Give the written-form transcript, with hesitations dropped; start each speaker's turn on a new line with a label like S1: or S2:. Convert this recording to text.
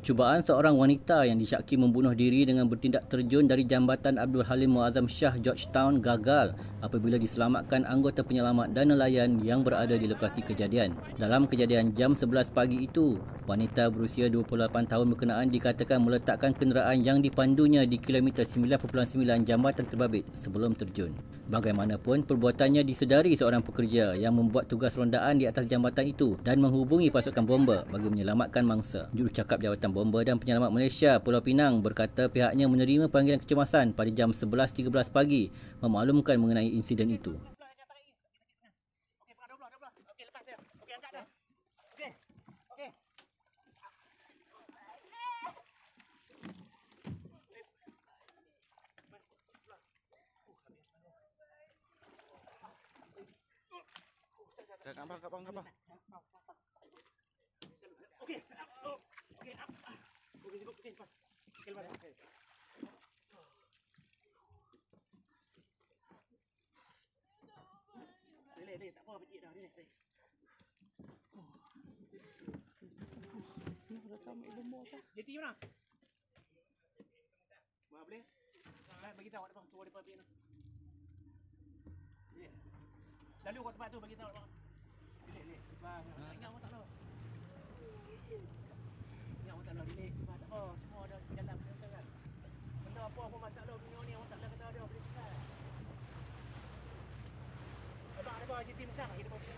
S1: Cubaan seorang wanita yang disyaki membunuh diri dengan bertindak terjun dari Jambatan Abdul Halim Muazzam Shah Georgetown gagal apabila diselamatkan anggota penyelamat dan nelayan yang berada di lokasi kejadian. Dalam kejadian jam 11 pagi itu, wanita berusia 28 tahun berkenaan dikatakan meletakkan kenderaan yang dipandunya di kilometer 9.9 Jambatan Terbabit sebelum terjun. Bagaimanapun, perbuatannya disedari seorang pekerja yang membuat tugas rondaan di atas jambatan itu dan menghubungi pasukan bomba bagi menyelamatkan mangsa. Jurucakap Jawatan Bomba dan Penyelamat Malaysia Pulau Pinang berkata pihaknya menerima panggilan kecemasan pada jam 11.13 pagi memaklumkan mengenai insiden itu.
S2: Leh, tak apa pecik dah ni. Dah tahu ilmu apa? Jeti mana? Mana boleh? Nak bagi tahu depan, suruh depan pian. Ni. Lalu kat tempat tu bagi tahu depan. Leh. Sebab ingat awak tak tahu. Ingat awak tak tahu leh sebab tak apa, semua dah jalan betul kan. Benda apa masalah dunia ni awak tak ada kata ada boleh selesai. Abang ada bawa jeti besar lagi depan pian.